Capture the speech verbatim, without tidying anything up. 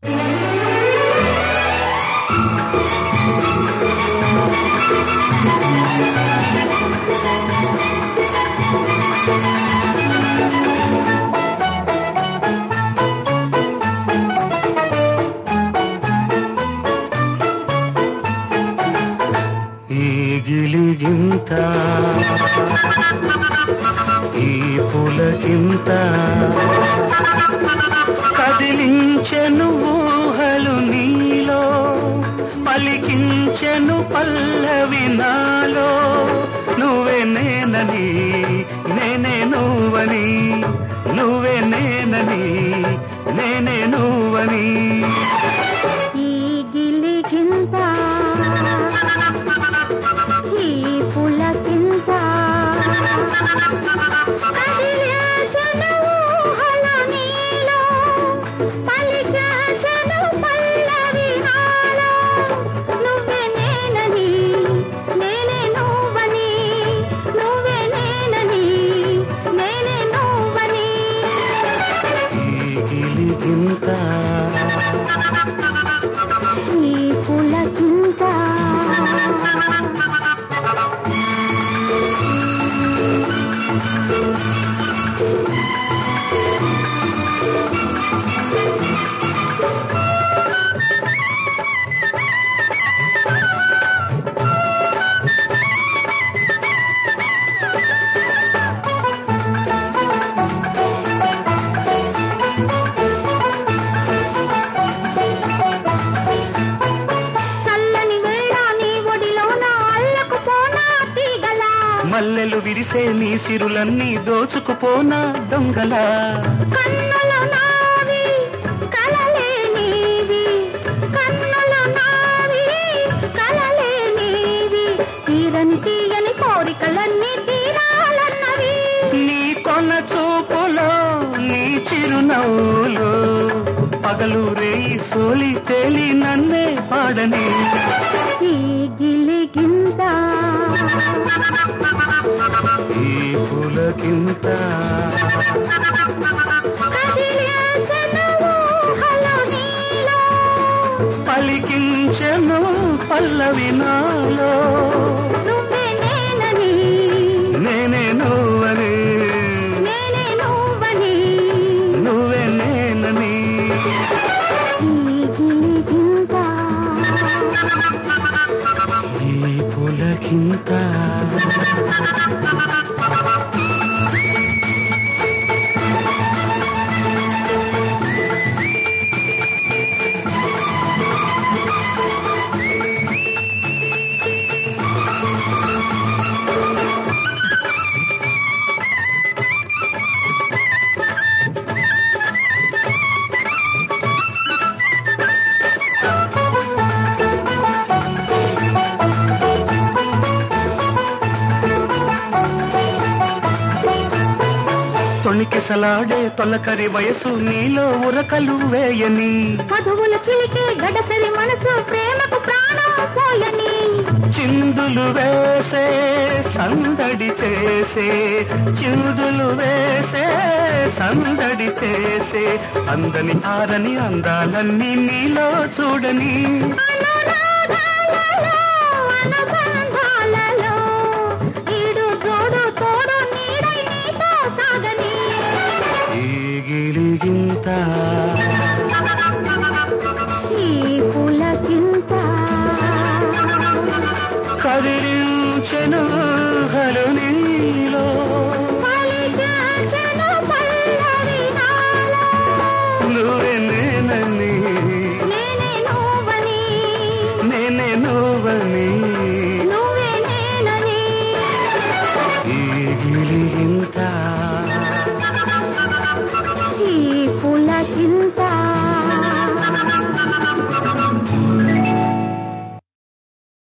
గిలిగింత ఈ పులకింత కదిలించెను ఊహలు నీలో పలికించెను పల్లవి నాలో నువ్వే నేనని నేనే నువ్వని నువ్వే నేనని నేనే నువ్వని ఈ గిలిగింత ఈ పులకింత కదిలించెను ఊహల నీలో పలికించెను పల్లవి నాలో నువ్వే నేనని నేనే నువ్వని నువ్వే నేనని నేనే నువ్వని ఈ గిలిగింత ఈ పులకింత మల్లెలు విరిసే నీ సిరులన్నీ దోచుకుపోనా దొంగలా కన్నులు నావి కలలే నీవి కన్నులు నావి కలలే నీవి తీరని తీయని కోరికలన్నీ తీరాలన్నవి నీ కొన చూపులో నీ చిరునవ్వులో పగలు రేయి సోలి తేలి నన్నే పాడని ఈ గిలిగింత ఈ పులకింత కదిలించెను ఊహల నీలో పలికించెను పల్లవి నాలో నువ్వే నేనని నేనే నువ్వని నేనే నువ్వని నువ్వే నేనని ఈ గిలిగింత ఈ పులకింత తొణికిసలాడే తొలకరి వయసు నీలో ఉరకలు వేయని మధువులు చిలికే గడసరి మనసు ప్రేమకు ప్రాణం పోయని చిందులు వేసే సందడి చేసే చిందులు వేసే సందడి చేసే అందని ఆరని అందాలన్నీ నీలో చూడని అనురాగాలలో, అనుబంధాలలో ఈడు జోడు తోడు నీడై నీతో సాగని ఈ గిలిగింత ఈ పులకింత కదిలించెను ఊహలు నీలో పలికించెను పల్లవి నాలో నువ్వే నేనని నేనే నువ్వని నేనే నువ్వని నువ్వే నేనని ఈ గిలిగింత ఈ పులకింత